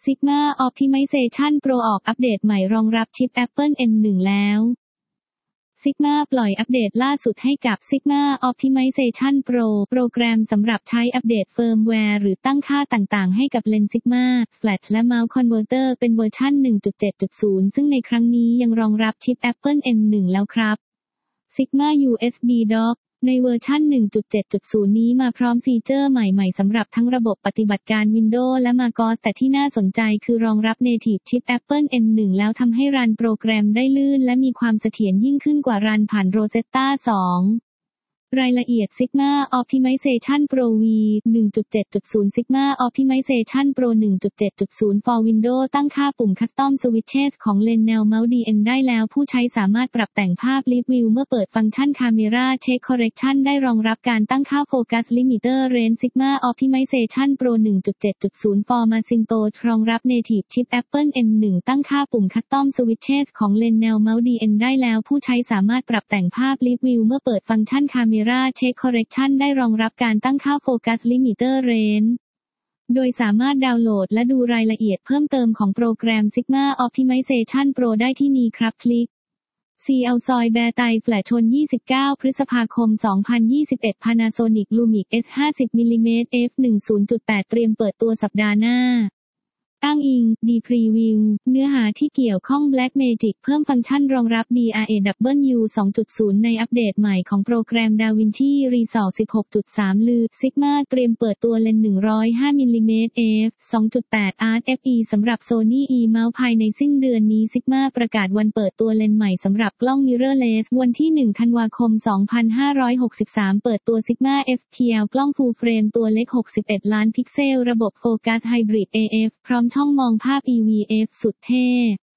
Sigma Optimization Pro ออกอัปเดตใหม่รองรับชิป Apple M1 แล้ว Sigma ปล่อยอัปเดตล่าสุดให้กับ Sigma Optimization Pro โปรแกรมสำหรับใช้อัปเดตเฟิร์มแวร์หรือตั้งค่าต่างๆให้กับเลนส์ Sigma Flash และ Mount Converter เป็นเวอร์ชัน 1.7.0 ซึ่งในครั้งนี้ยังรองรับชิป Apple M1 แล้วครับ Sigma USB Dock ในเวอร์ชัน 1.7.0 นี้มาพร้อมฟีเจอร์ใหม่ๆสำหรับทั้งระบบปฏิบัติการ Windows และ macOS แต่ที่น่าสนใจคือรองรับ Native ชิป Apple M1 แล้วทำให้รันโปรแกรมได้ลื่นและมีความเสถียรยิ่งขึ้นกว่ารันผ่าน Rosetta 2 รายละเอียด Sigma Optimization Pro V 1.7.0 Sigma Optimization Pro 1.7.0 for Windows ตั้งค่าปุ่ม Custom Switches ของเลนส์แนวเมาส์ DN ได้แล้วผู้ใช้สามารถปรับแต่งภาพ Live View เมื่อเปิดฟังก์ชัน Camera Check Correction ได้รองรับการตั้งค่า Focus Limiter Range Sigma Optimization Pro 1.7.0 for Macintosh รองรับ Native ชิป Apple M1 ตั้งค่าปุ่ม Custom Switches ของเลนส์แนวเมาส์ DN ได้แล้วผู้ใช้สามารถปรับแต่งภาพ Live View เมื่อเปิดฟังก์ชัน Camera Check Correction ได้รองรับการตั้งค่า Focus Limiter Range โดยสามารถดาวน์โหลดและดูรายละเอียดเพิ่มเติมของโปรแกรม Sigma Optimization Pro ได้ที่นี่ครับคลิก CL ซอยแบร์ไตแฟลชชน29 พฤษภาคม 2021 Panasonic Lumix S50 mm f1.0.8 เตรียมเปิดตัวสัปดาห์หน้าอ้างอิง D Preview เนื้อหาที่เกี่ยวข้อง Blackmagic เพิ่มฟังก์ชันรองรับ DAW 2.0 ในอัปเดตใหม่ของโปรแกรม DaVinci Resolve 16.3 ลือ Sigma เตรียมเปิดตัวเลนส์105 mm f 2.8 Art FE สำหรับ Sony E-Mount ภายในสิ้นเดือนนี้ Sigma ประกาศวันเปิดตัวเลนส์ใหม่สำหรับกล้อง Mirrorless วันที่ 1 ธันวาคม 2563 เปิดตัว Sigma FPL กล้อง Full Frame ตัวเล็ก 61 ล้านพิกเซลระบบโฟกัส Hybrid AF พร้อมช่องมองภาพ EVF สุดเท่